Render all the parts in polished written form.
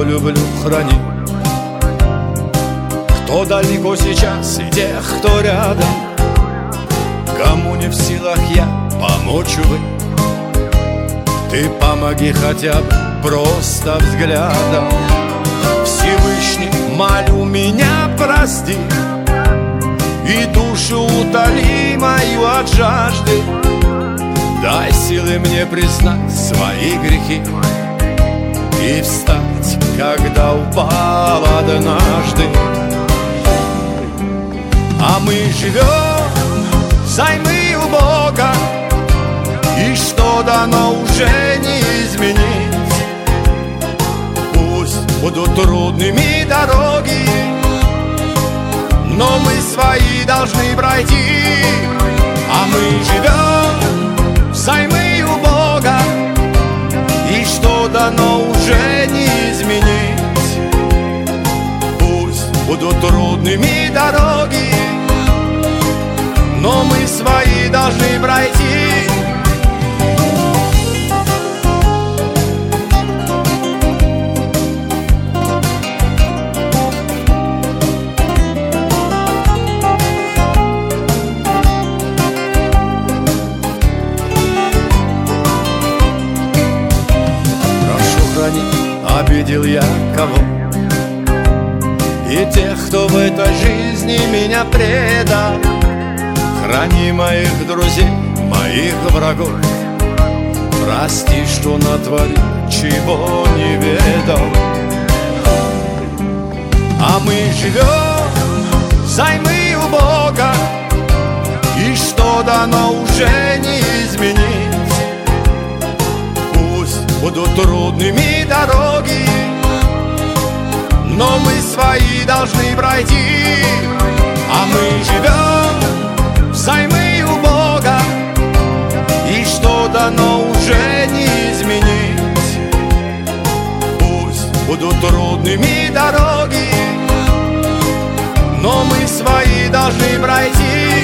кого люблю, храни. Кто далеко сейчас и тех, кто рядом, кому не в силах я помочь, увы. Ты помоги хотя бы просто взглядом. Всевышний, молю меня, прости, и душу утоли мою от жажды. Дай силы мне признать свои грехи и встать, когда упал однажды. А мы живем взаймы у Бога, и что дано уже не изменить. Пусть будут трудными дороги, но мы свои должны пройти. А мы живем взаймы у Бога, и что дано уже не изменить. Пусть будут трудными дороги, но мы свои должны пройти. Обидел я кого? И тех, кто в этой жизни меня предал. Храни моих друзей, моих врагов. Прости, что натворил, чего не ведал. А мы живем взаймы у Бога, и что дано уже не изменить. Будут трудными дороги, но мы свои должны пройти. А мы живем взаймы у Бога, и что дано уже не изменить. Пусть будут трудными дороги, но мы свои должны пройти.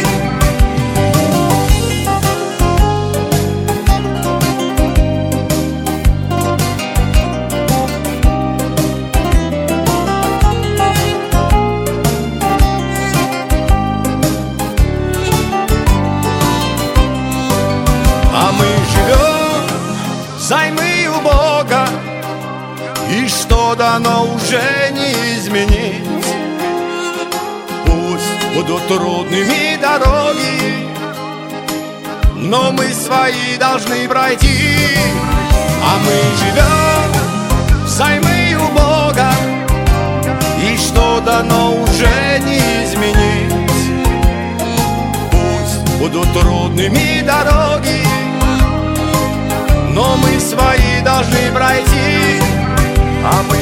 Взаймы у Бога, и что дано уже не изменить. Пусть будут трудными дороги, но мы свои должны пройти. А мы живем взаймы у Бога, и что дано уже не изменить. Пусть будут трудными дороги, но мы свои должны пройти. А мы